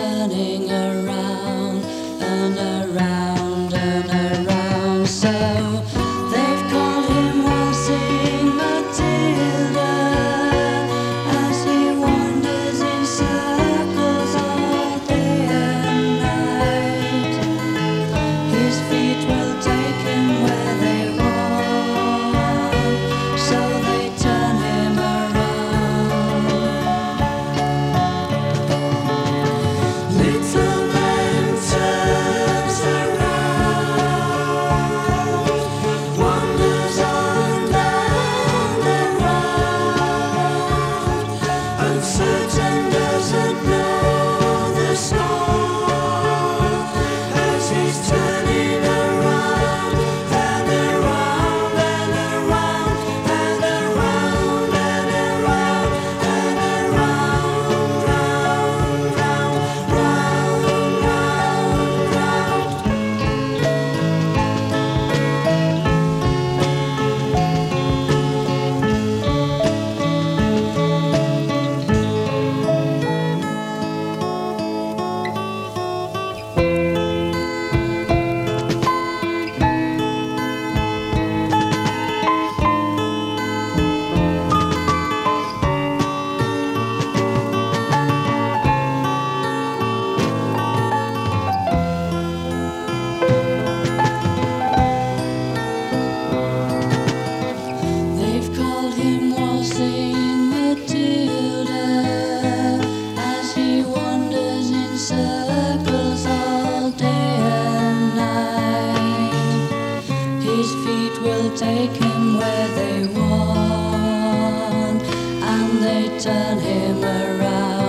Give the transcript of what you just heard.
turning around and around and around. So they've called him Waltzing Matilda as he wanders in circles all day and night. His feet will take him where they want, so they turn him around. Little man turns around, wanders on round and round, uncertain, doesn't know the score as he's turning around and around and around and around and around and around, round, round, round, round, round. They've called him Waltzing Matilda as he wanders in circles all day and night. His feet will take him where they want, and they turn him around.